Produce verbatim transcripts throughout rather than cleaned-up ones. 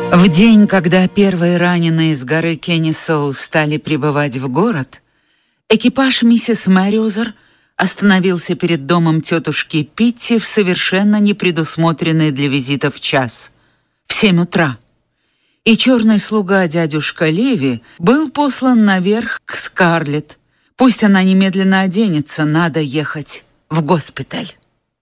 В день, когда первые раненые с горы Кеннесоу стали прибывать в город, экипаж миссис Мэриузер остановился перед домом тетушки Питти в совершенно непредусмотренный для визитов час — в семь утра. И черный слуга дядюшка Леви был послан наверх к Скарлетт. Пусть она немедленно оденется, надо ехать в госпиталь.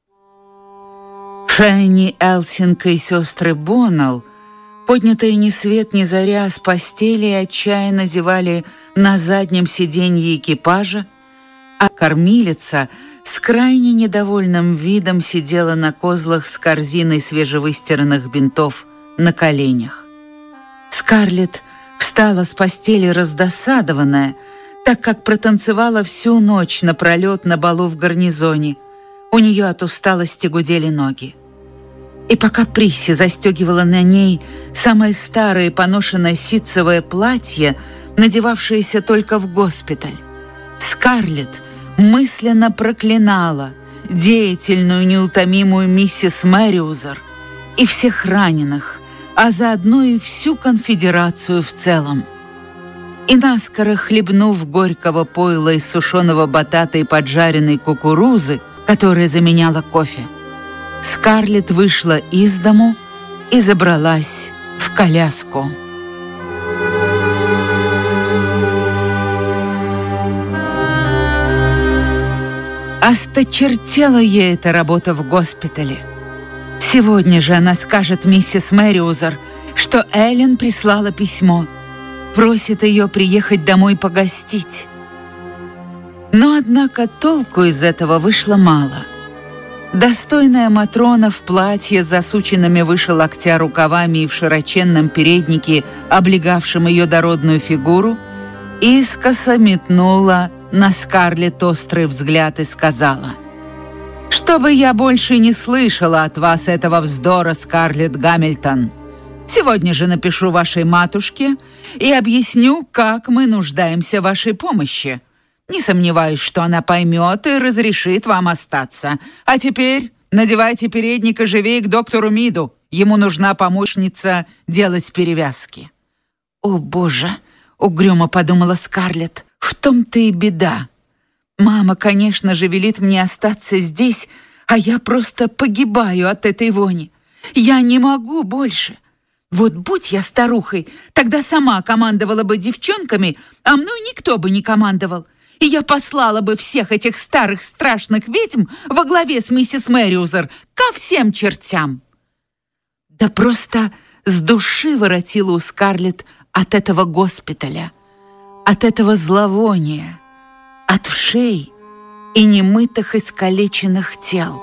Фенни, Элсинг и сестры Боннелл, поднятые ни свет ни заря с постели, отчаянно зевали на заднем сиденье экипажа, а кормилица с крайне недовольным видом сидела на козлах с корзиной свежевыстиранных бинтов на коленях. Скарлетт встала с постели раздосадованная, так как протанцевала всю ночь напролет на балу в гарнизоне. У нее от усталости гудели ноги. И пока Присси застегивала на ней самое старое поношенное ситцевое платье, надевавшееся только в госпиталь, Скарлетт мысленно проклинала деятельную, неутомимую миссис Мэриузер и всех раненых, а заодно и всю конфедерацию в целом. И наскоро хлебнув горького пойла из сушеного батата и поджаренной кукурузы, которая заменяла кофе, Скарлетт вышла из дому и забралась в коляску. Осточертела ей эта работа в госпитале. Сегодня же она скажет миссис Мэриузер, что Эллен прислала письмо, просит ее приехать домой погостить. Но, однако, толку из этого вышло мало. Достойная Матрона в платье с засученными выше локтя рукавами и в широченном переднике, облегавшем ее дородную фигуру, искоса метнула на Скарлетт острый взгляд и сказала: «Чтобы я больше не слышала от вас этого вздора, Скарлетт Гамильтон. Сегодня же напишу вашей матушке и объясню, как мы нуждаемся в вашей помощи. Не сомневаюсь, что она поймет и разрешит вам остаться. А теперь надевайте передник и живее к доктору Миду. Ему нужна помощница делать перевязки». «О, Боже!» — угрюмо подумала Скарлетт. «В том-то и беда. Мама, конечно же, велит мне остаться здесь, а я просто погибаю от этой вони. Я не могу больше. Вот будь я старухой, тогда сама командовала бы девчонками, а мной никто бы не командовал. И я послала бы всех этих старых страшных ведьм во главе с миссис Мэриузер ко всем чертям». Да просто с души воротила у Скарлетт от этого госпиталя, от этого зловония, от вшей и немытых искалеченных тел.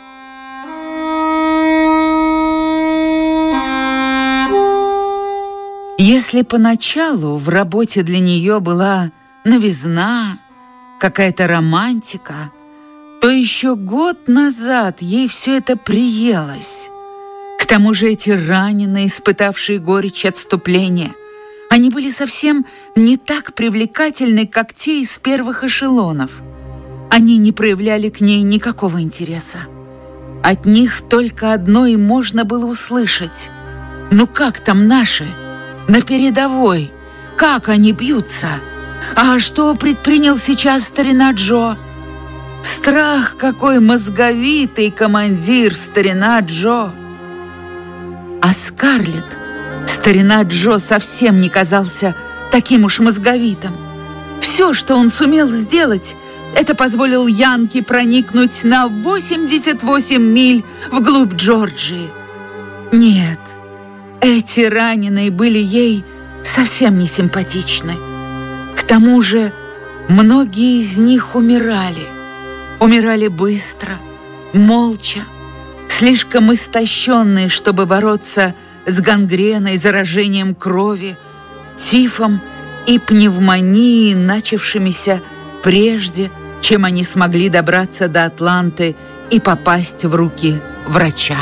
Если поначалу в работе для нее была новизна, какая-то романтика, то еще год назад ей все это приелось. К тому же эти раненые, испытавшие горечь отступления, они были совсем не так привлекательны, как те из первых эшелонов. Они не проявляли к ней никакого интереса. От них только одно и можно было услышать: «Ну как там наши? На передовой? Как они бьются? А что предпринял сейчас старина Джо? Страх какой мозговитый командир старина Джо!» А Скарлетт старина Джо совсем не казался таким уж мозговитым. Все, что он сумел сделать, это позволил Янке проникнуть на восемьдесят восемь миль вглубь Джорджии. Нет, эти раненые были ей совсем не симпатичны. К тому же многие из них умирали. Умирали быстро, молча, слишком истощенные, чтобы бороться с гангреной, заражением крови, тифом и пневмонией, начавшимися прежде, чем они смогли добраться до Атланты и попасть в руки врача.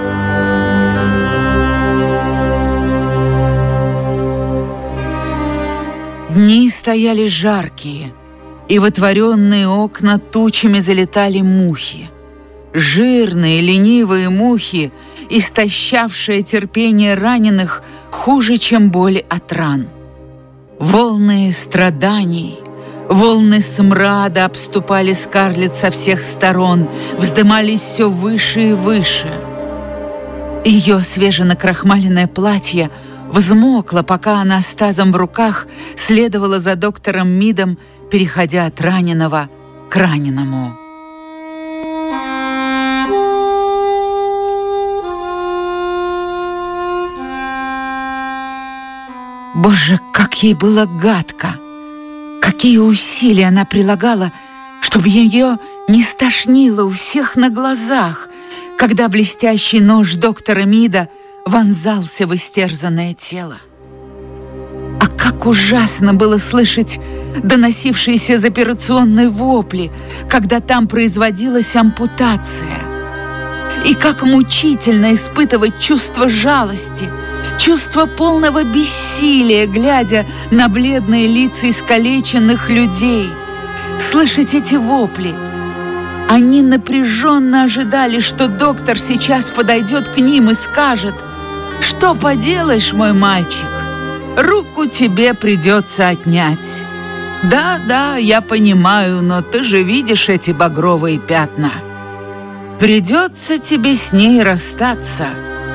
Дни стояли жаркие, и в отворенные окна тучами залетали мухи. жирные ленивые мухи, истощавшие терпение раненых хуже, чем боли от ран. Волны страданий, волны смрада обступали Скарлетт со всех сторон, вздымались все выше и выше. Ее свеженакрахмаленное платье взмокло, пока она с тазом в руках следовала за доктором Мидом, переходя от раненого к раненому. Боже, как ей было гадко! Какие усилия она прилагала, чтобы ее не стошнило у всех на глазах, когда блестящий нож доктора Мида вонзался в истерзанное тело. А как ужасно было слышать доносившиеся из операционной вопли, когда там производилась ампутация. И как мучительно испытывать чувство жалости, чувство полного бессилия, глядя на бледные лица искалеченных людей. Слышать эти вопли. Они напряженно ожидали, что доктор сейчас подойдет к ним и скажет: «Что поделаешь, мой мальчик? Руку тебе придется отнять. Да, да, я понимаю, но ты же видишь эти багровые пятна. Придется тебе с ней расстаться».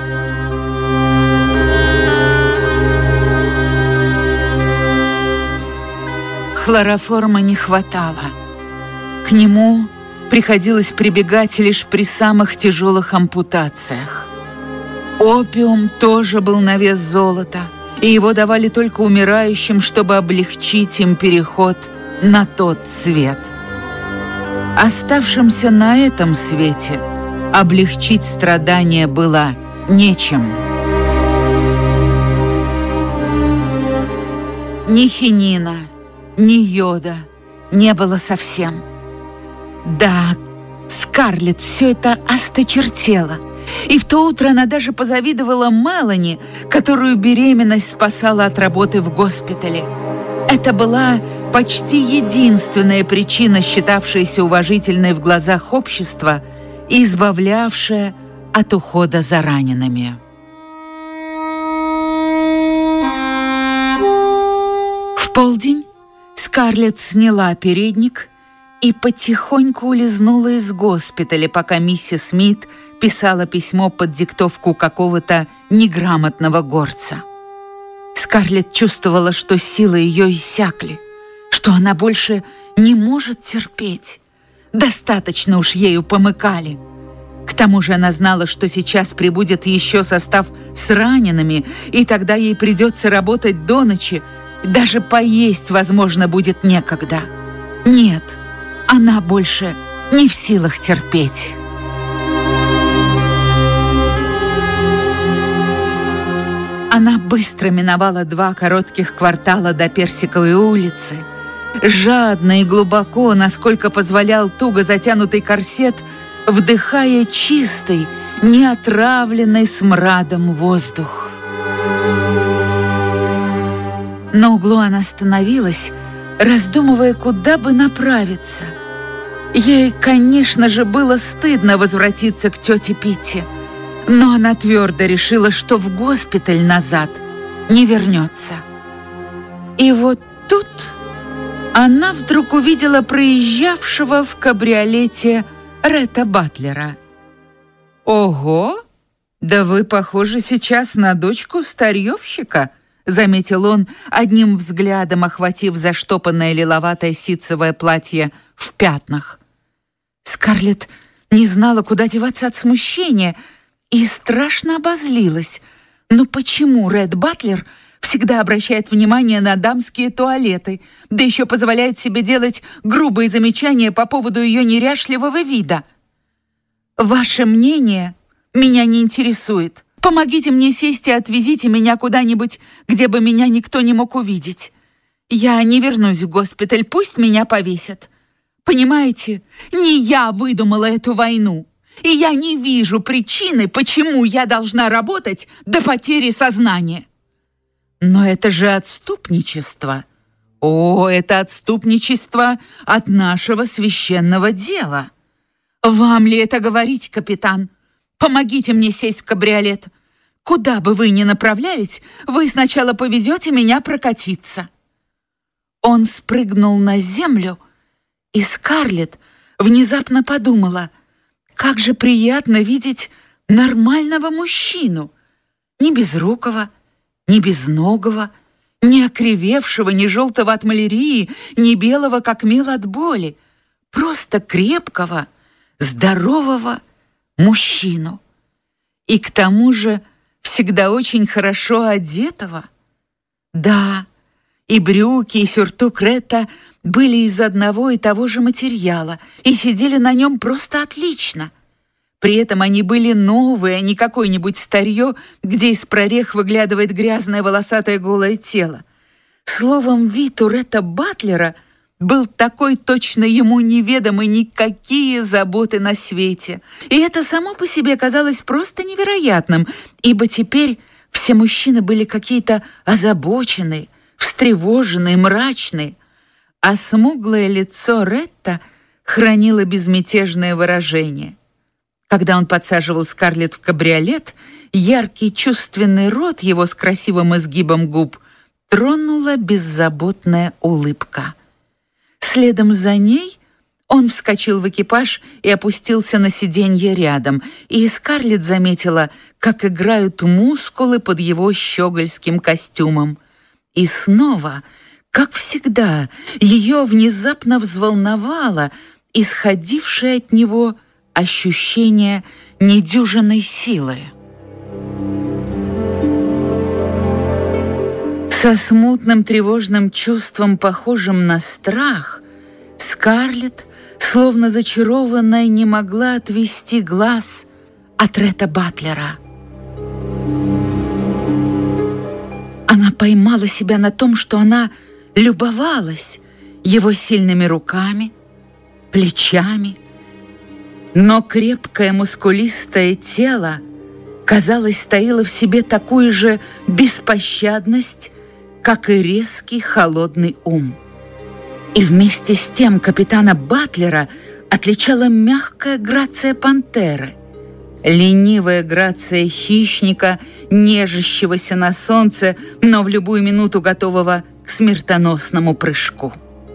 Хлороформа не хватало. К нему приходилось прибегать лишь при самых тяжелых ампутациях. Опиум тоже был на вес золота, и его давали только умирающим, чтобы облегчить им переход на тот свет. Оставшимся на этом свете облегчить страдания было нечем. Ни хинина, ни йода не было совсем. Да, Скарлетт все это осточертело. И в то утро она даже позавидовала Мелани, которую беременность спасала от работы в госпитале. Это была почти единственная причина, считавшаяся уважительной в глазах общества и избавлявшая от ухода за ранеными. В полдень Скарлетт сняла передник и потихоньку улизнула из госпиталя, пока миссис Смит писала письмо под диктовку какого-то неграмотного горца. Скарлетт чувствовала, что силы ее иссякли, что она больше не может терпеть. Достаточно уж ею помыкали. К тому же она знала, что сейчас прибудет еще состав с ранеными, и тогда ей придется работать до ночи, даже поесть, возможно, будет некогда. Нет, она больше не в силах терпеть. Она быстро миновала два коротких квартала до Персиковой улицы. Жадно и глубоко, насколько позволял туго затянутый корсет, вдыхая чистый, неотравленный смрадом воздух. На углу она остановилась, раздумывая, куда бы направиться. Ей, конечно же, было стыдно возвратиться к тете Питти, но она твердо решила, что в госпиталь назад не вернется. И вот тут она вдруг увидела проезжавшего в кабриолете Ретта Батлера. «Ого! Да вы похожи сейчас на дочку старьевщика», — заметил он, одним взглядом охватив заштопанное лиловатое ситцевое платье в пятнах. Скарлетт не знала, куда деваться от смущения, и страшно обозлилась. Но почему Ред Батлер всегда обращает внимание на дамские туалеты, да еще позволяет себе делать грубые замечания по поводу ее неряшливого вида? «Ваше мнение меня не интересует. Помогите мне сесть и отвезите меня куда-нибудь, где бы меня никто не мог увидеть. Я не вернусь в госпиталь, пусть меня повесят. Понимаете, не я выдумала эту войну, и я не вижу причины, почему я должна работать до потери сознания». «Но это же отступничество. О, это отступничество от нашего священного дела. «Вам ли это говорить, капитан? Помогите мне сесть в кабриолет. Куда бы вы ни направлялись, вы сначала повезете меня прокатиться». Он спрыгнул на землю, и Скарлетт внезапно подумала, как же приятно видеть нормального мужчину, ни безрукого, ни безногого, ни окривевшего, ни желтого от малярии, ни белого, как мел от боли, просто крепкого, здорового мужчину. И к тому же всегда очень хорошо одетого. Да, и брюки, и сюртук Ретта были из одного и того же материала и сидели на нем просто отлично. При этом они были новые, а не какое-нибудь старье, где из прорех выглядывает грязное волосатое голое тело. Словом, вид у Ретта Батлера был такой точно ему неведомы никакие заботы на свете. И это само по себе казалось просто невероятным, ибо теперь все мужчины были какие-то озабоченные, встревоженные, мрачные, а смуглое лицо Ретта хранило безмятежное выражение. Когда он подсаживал Скарлетт в кабриолет, яркий чувственный рот его с красивым изгибом губ тронула беззаботная улыбка. Следом за ней он вскочил в экипаж и опустился на сиденье рядом, и Скарлетт заметила, как играют мускулы под его щегольским костюмом. И снова, как всегда, ее внезапно взволновало исходившее от него ощущение недюжинной силы. Со смутным тревожным чувством, похожим на страх, Скарлетт, словно зачарованная, не могла отвести глаз от Ретта Батлера. Она поймала себя на том, что она любовалась его сильными руками, плечами, но крепкое мускулистое тело, казалось, таило в себе такую же беспощадность, как и резкий холодный ум. И вместе с тем капитана Батлера отличала мягкая грация пантеры, ленивая грация хищника, нежащегося на солнце, но в любую минуту готового к смертоносному прыжку.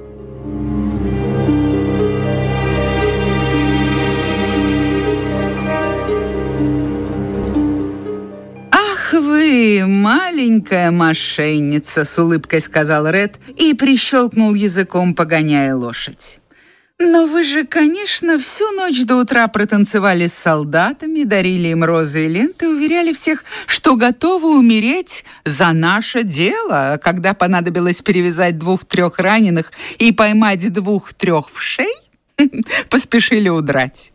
«Вы маленькая мошенница», — с улыбкой сказал Ред и прищелкнул языком, погоняя лошадь. «Но вы же, конечно, всю ночь до утра протанцевали с солдатами, дарили им розы и ленты, уверяли всех, что готовы умереть за наше дело, когда понадобилось перевязать двух-трех раненых и поймать двух-трех вшей, поспешили удрать».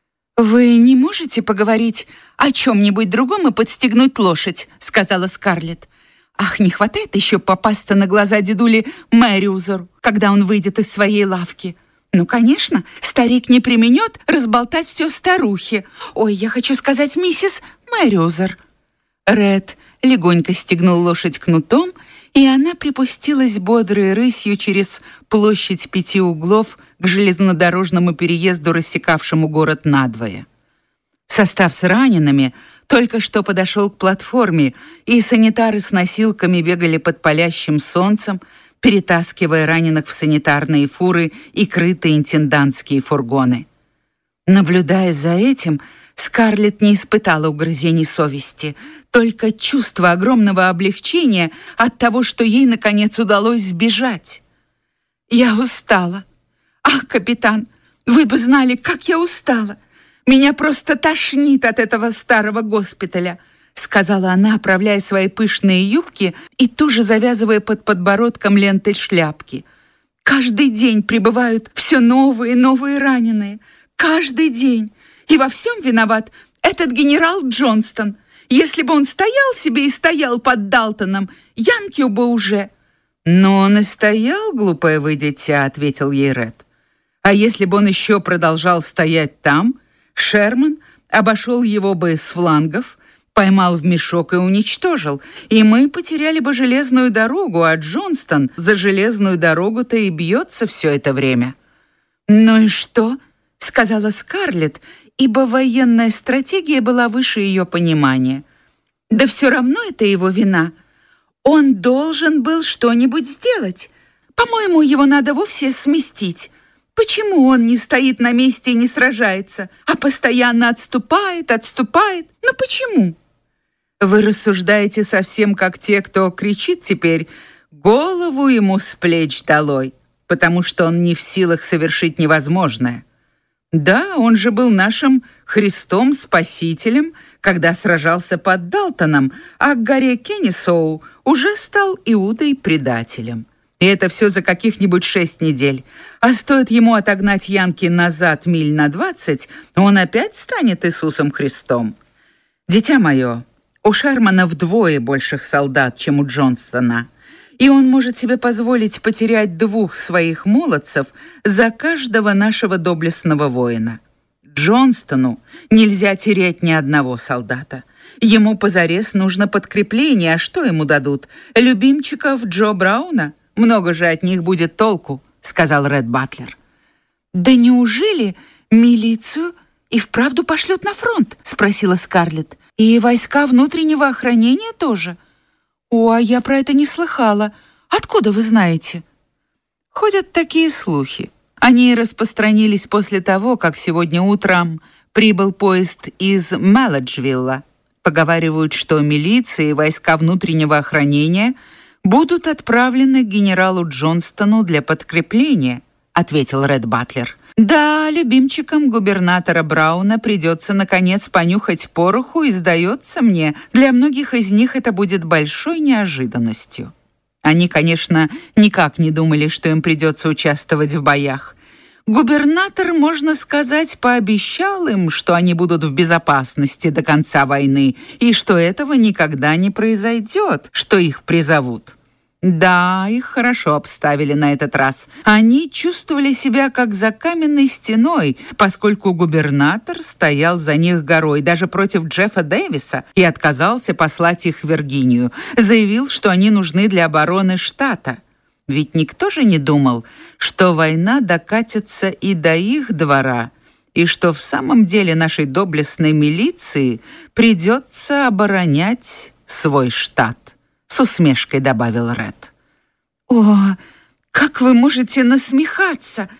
«Вы не можете поговорить о чем-нибудь другом и подстегнуть лошадь», — сказала Скарлетт. «Ах, не хватает еще попасться на глаза дедуле Мэриузеру, когда он выйдет из своей лавки. Ну, конечно, старик не преминет разболтать все старухе. Ой, я хочу сказать, миссис Мэриузер». Ред легонько стегнул лошадь кнутом, и она припустилась бодрой рысью через площадь пяти углов к железнодорожному переезду, рассекавшему город надвое. Состав с ранеными только что подошел к платформе, и санитары с носилками бегали под палящим солнцем, перетаскивая раненых в санитарные фуры и крытые интендантские фургоны. Наблюдая за этим, Скарлетт не испытала угрызений совести, только чувство огромного облегчения от того, что ей, наконец, удалось сбежать. «Я устала. Ах, капитан, вы бы знали, как я устала. Меня просто тошнит от этого старого госпиталя», сказала она, оправляя свои пышные юбки и туже завязывая под подбородком лентой шляпки. «Каждый день прибывают все новые и новые раненые. Каждый день. И во всем виноват этот генерал Джонстон. Если бы он стоял себе и стоял под Далтоном, Янкио бы уже...» «Но он и стоял, глупое вы дитя», — ответил ей Ред. «А если бы он еще продолжал стоять там, Шерман обошел его бы с флангов, поймал в мешок и уничтожил, и мы потеряли бы железную дорогу, а Джонстон за железную дорогу-то и бьется все это время». «Ну и что?» — сказал сказала Скарлетт, ибо военная стратегия была выше ее понимания. «Да все равно это его вина. Он должен был что-нибудь сделать. По-моему, его надо вовсе сместить. Почему он не стоит на месте и не сражается, а постоянно отступает, отступает? Ну почему?» «Вы рассуждаете совсем как те, кто кричит теперь: голову ему с плеч долой, потому что он не в силах совершить невозможное. Да, он же был нашим Христом-спасителем, когда сражался под Далтоном, а к горе Кеннисоу уже стал Иудой-предателем. И это все за каких-нибудь шесть недель. А стоит ему отогнать янки назад миль на двадцать, он опять станет Иисусом Христом. Дитя мое, у Шермана вдвое больших солдат, чем у Джонстона, и он может себе позволить потерять двух своих молодцев за каждого нашего доблестного воина. Джонстону нельзя терять ни одного солдата. Ему позарез нужно подкрепление, а что ему дадут? Любимчиков Джо Брауна? Много же от них будет толку», — сказал Ред Батлер. «Да неужели милицию и вправду пошлют на фронт?» — спросила Скарлетт. «И войска внутреннего охранения тоже? О, а я про это не слыхала. Откуда вы знаете?» «Ходят такие слухи. Они распространились после того, как сегодня утром прибыл поезд из Мелоджвилла. Поговаривают, что милиция и войска внутреннего охранения будут отправлены к генералу Джонстону для подкрепления», — ответил Ред Батлер. «Да, любимчикам губернатора Брауна придется, наконец, понюхать пороху, и, сдается мне, для многих из них это будет большой неожиданностью. Они, конечно, никак не думали, что им придется участвовать в боях. Губернатор, можно сказать, пообещал им, что они будут в безопасности до конца войны, и что этого никогда не произойдет, что их призовут. Да, их хорошо обставили на этот раз. Они чувствовали себя как за каменной стеной, поскольку губернатор стоял за них горой, даже против Джеффа Дэвиса, и отказался послать их в Виргинию. Заявил, что они нужны для обороны штата. Ведь никто же не думал, что война докатится и до их двора, и что в самом деле нашей доблестной милиции придется оборонять свой штат. С усмешкой добавил Ред. «О, как вы можете насмехаться?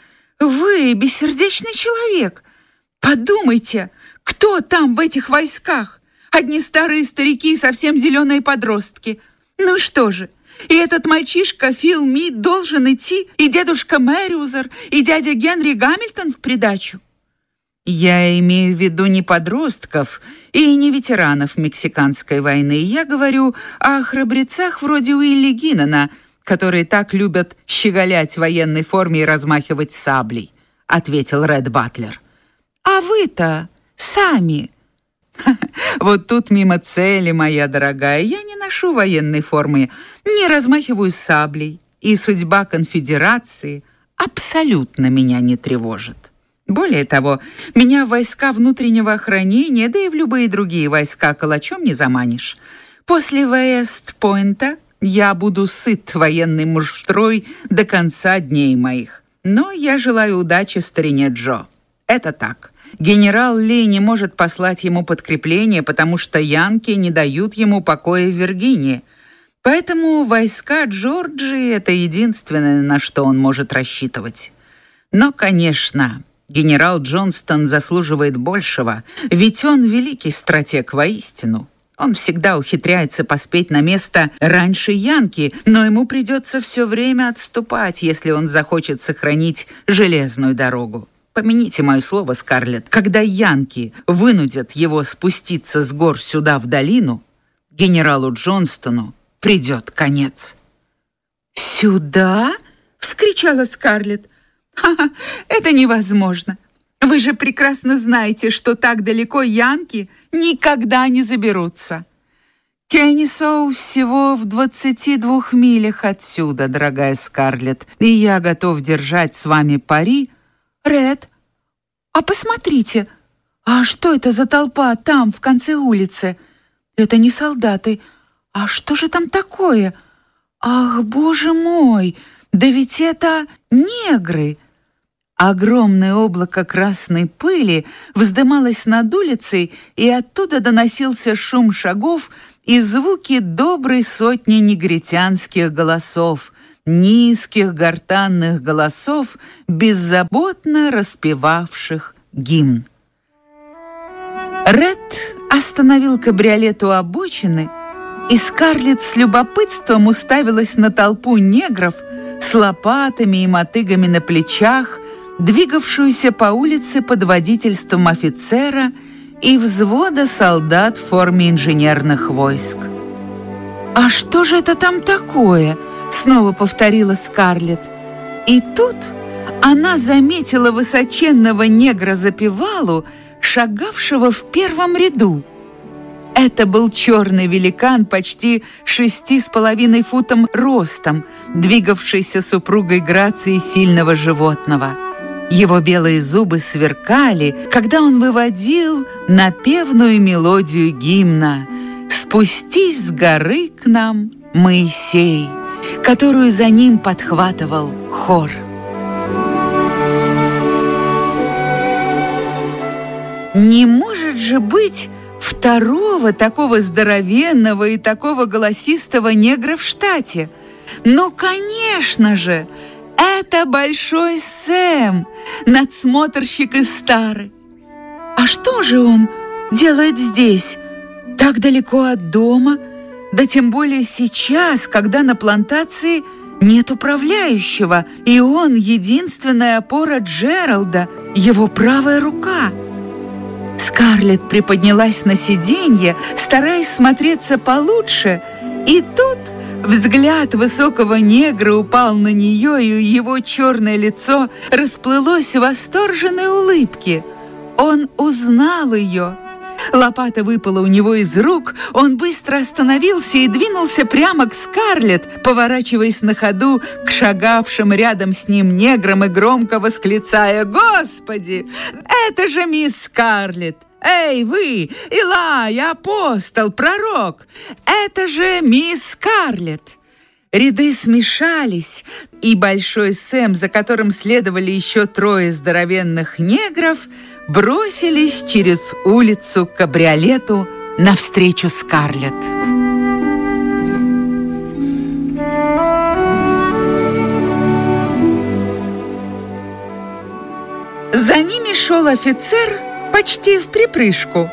Вы бессердечный человек. Подумайте, кто там в этих войсках? Одни старые старики и совсем зеленые подростки. Ну что же, и этот мальчишка Фил Мид должен идти, и дедушка Мэриузер, и дядя Генри Гамильтон в придачу?» «Я имею в виду не подростков и не ветеранов Мексиканской войны. Я говорю о храбрецах вроде Уилли Гиннона, которые так любят щеголять в военной форме и размахивать саблей», — ответил Ред Батлер. «А вы-то сами...» «Вот тут мимо цели, моя дорогая. Я не ношу военной формы, не размахиваю саблей, и судьба конфедерации абсолютно меня не тревожит. Более того, меня в войска внутреннего охранения, да и в любые другие войска калачом не заманишь. После Вест-Пойнта я буду сыт военной муштрой до конца дней моих. Но я желаю удачи старине Джо. Это так. Генерал Ли не может послать ему подкрепление, потому что янки не дают ему покоя в Виргинии. Поэтому войска Джорджии — это единственное, на что он может рассчитывать. Но, конечно, генерал Джонстон заслуживает большего, ведь он великий стратег воистину. Он всегда ухитряется поспеть на место раньше янки, но ему придется все время отступать, если он захочет сохранить железную дорогу. Помяните мое слово, Скарлетт, когда янки вынудят его спуститься с гор сюда в долину, генералу Джонстону придет конец». «Сюда?» — вскричала Скарлетт. «Ха-ха, это невозможно. Вы же прекрасно знаете, что так далеко янки никогда не заберутся. Кеннисоу всего в двадцати двух милях отсюда, дорогая Скарлетт, и я готов держать с вами пари». «Ред, а посмотрите, а что это за толпа там, в конце улицы? Это не солдаты. А что же там такое? Ах, боже мой, да ведь это негры! Огромное облако красной пыли вздымалось над улицей, и оттуда доносился шум шагов и звуки доброй сотни негритянских голосов, низких гортанных голосов, беззаботно распевавших гимн. Ред остановил кабриолет у обочины, и Скарлетт с любопытством уставилась на толпу негров с лопатами и мотыгами на плечах, двигавшуюся по улице под водительством офицера и взвода солдат в форме инженерных войск. «А что же это там такое?» — снова повторила Скарлетт. И тут она заметила высоченного негра-запевалу, шагавшего в первом ряду. Это был черный великан почти шести с половиной футом ростом, двигавшийся супругой грацией сильного животного. Его белые зубы сверкали, когда он выводил напевную мелодию гимна «Спустись с горы к нам, Моисей», которую за ним подхватывал хор. Не может же быть второго такого здоровенного и такого голосистого негра в штате. Ну, конечно же, это Большой Сэм, надсмотрщик из Стары. А что же он делает здесь, так далеко от дома, да тем более сейчас, когда на плантации нет управляющего, и он единственная опора Джералда, его правая рука? Скарлетт приподнялась на сиденье, стараясь смотреться получше, и тут взгляд высокого негра упал на нее, и его черное лицо расплылось в восторженной улыбке. Он узнал ее. Лопата выпала у него из рук, он быстро остановился и двинулся прямо к Скарлетт, поворачиваясь на ходу к шагавшим рядом с ним неграм и громко восклицая: «Господи, это же мисс Скарлетт! Эй, вы, Илай, апостол, пророк! Это же мисс Скарлетт!» Ряды смешались, и Большой Сэм, за которым следовали еще трое здоровенных негров, бросились через улицу к кабриолету навстречу Скарлетт. За ними шел офицер почти в припрыжку.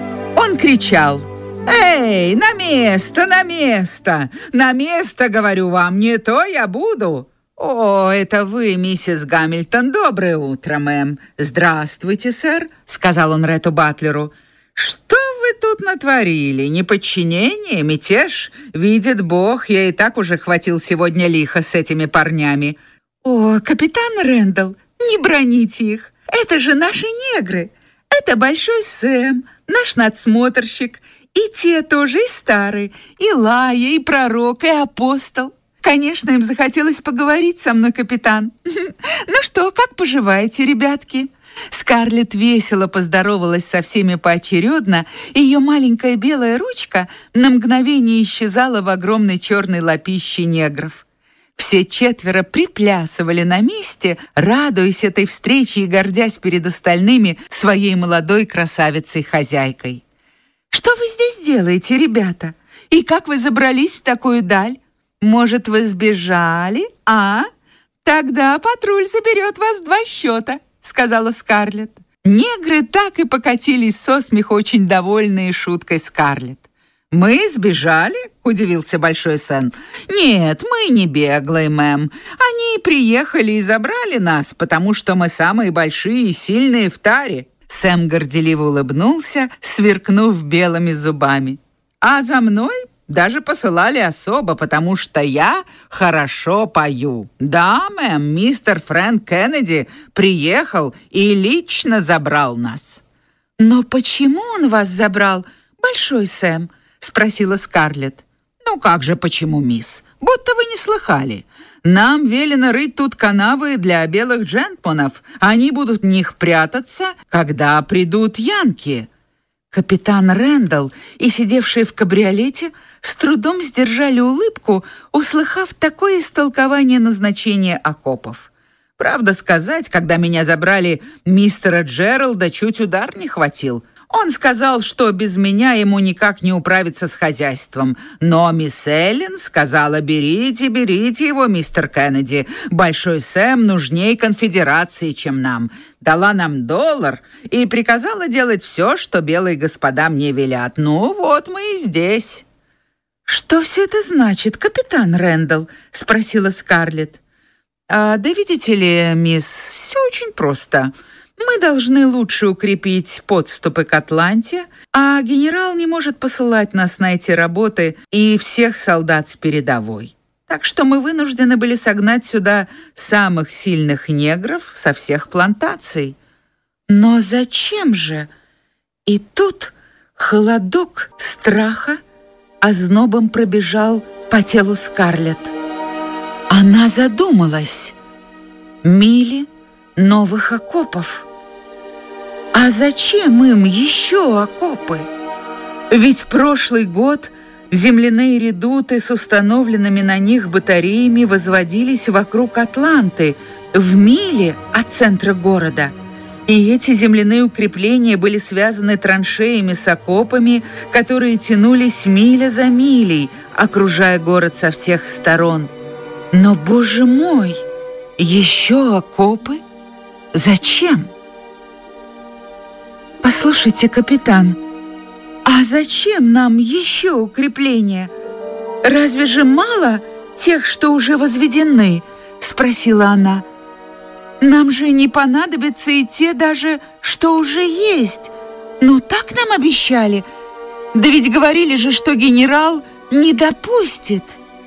Он кричал: «Эй, на место, на место! На место, говорю вам, не то я буду!» «О, это вы, миссис Гамильтон. Доброе утро, мэм». «Здравствуйте, сэр», — сказал он Ретту Батлеру. «Что вы тут натворили? Неподчинение, мятеж? Видит Бог, я и так уже хватил сегодня лихо с этими парнями». «О, капитан Рэндалл, не броните их. Это же наши негры. Это Большой Сэм, наш надсмотрщик. И те тоже, и старые, и Лая, и пророк, и апостол. Конечно, им захотелось поговорить со мной, капитан. Ну что, как поживаете, ребятки?» Скарлетт весело поздоровалась со всеми поочередно, и ее маленькая белая ручка на мгновение исчезала в огромной черной лапище негров. Все четверо приплясывали на месте, радуясь этой встрече и гордясь перед остальными своей молодой красавицей-хозяйкой. «Что вы здесь делаете, ребята? И как вы забрались в такую даль? Может, вы сбежали, а? Тогда патруль заберет вас в два счета», — сказала Скарлетт. Негры так и покатились со смеху, очень довольные шуткой Скарлетт. «Мы сбежали?» — удивился Большой Сэм. «Нет, мы не беглые, мэм. Они приехали и забрали нас, потому что мы самые большие и сильные в таре». Сэм горделиво улыбнулся, сверкнув белыми зубами. «А за мной даже посылали особо, потому что я хорошо пою. Да, мэм, мистер Фрэнк Кеннеди приехал и лично забрал нас». «Но почему он вас забрал, Большой Сэм?» — спросила Скарлетт. «Ну как же почему, мисс? Будто вы не слыхали. Нам велено рыть тут канавы для белых джентльменов. Они будут в них прятаться, когда придут янки». Капитан Рэндалл и сидевшие в кабриолете с трудом сдержали улыбку, услыхав такое истолкование назначения окопов. Правда сказать, когда меня забрали, мистера Джералда чуть удар не хватил. Он сказал, что без меня ему никак не управиться с хозяйством. Но мисс Эллен сказала: «Берите, берите его, мистер Кеннеди. Большой Сэм нужней конфедерации, чем нам». Дала нам доллар и приказала делать все, что белые господа мне велят. Ну вот мы и здесь. «Что все это значит, капитан Рэндалл?» — спросила Скарлетт. «А, да видите ли, мисс, все очень просто. Мы должны лучше укрепить подступы к Атланте, а генерал не может посылать нас на эти работы и всех солдат с передовой. Так что мы вынуждены были согнать сюда самых сильных негров со всех плантаций». «Но зачем же?» И тут холодок страха ознобом пробежал по телу Скарлетт. Она задумалась. Мили новых окопов. А зачем им еще окопы? Ведь прошлый год земляные редуты с установленными на них батареями возводились вокруг Атланты, в миле от центра города. И эти земляные укрепления были связаны траншеями с окопами, которые тянулись миля за милей, окружая город со всех сторон. Но, боже мой, еще окопы? Зачем? «Послушайте, капитан, а зачем нам еще укрепления? Разве же мало тех, что уже возведены?» — спросила она. «Нам же не понадобятся и те даже, что уже есть. Ну, так нам обещали. Да ведь говорили же, что генерал не допустит».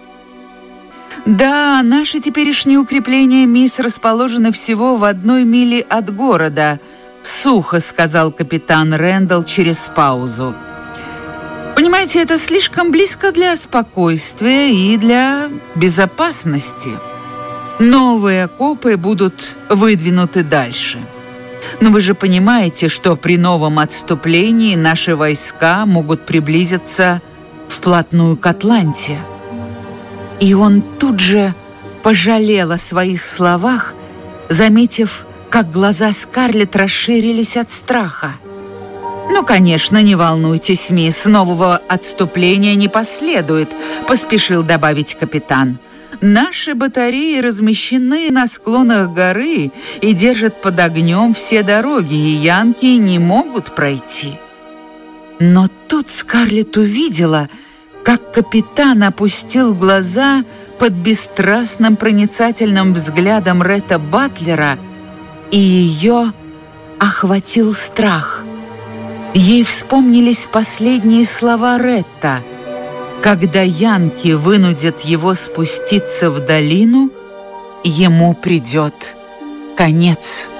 «Да, наши теперешние укрепления, мисс, расположены всего в одной миле от города», — сухо сказал капитан Рэндалл через паузу. «Понимаете, это слишком близко для спокойствия и для безопасности. Новые окопы будут выдвинуты дальше. Но вы же понимаете, что при новом отступлении наши войска могут приблизиться вплотную к Атланте». И он тут же пожалел о своих словах, заметив, как глаза Скарлетт расширились от страха. «Ну, конечно, не волнуйтесь, мисс, нового отступления не последует», — поспешил добавить капитан. «Наши батареи размещены на склонах горы и держат под огнем все дороги, и янки не могут пройти». Но тут Скарлетт увидела, как капитан опустил глаза под бесстрастным проницательным взглядом Ретта Батлера, и ее охватил страх. Ей вспомнились последние слова Ретта: «Когда янки вынудят его спуститься в долину, ему придет конец».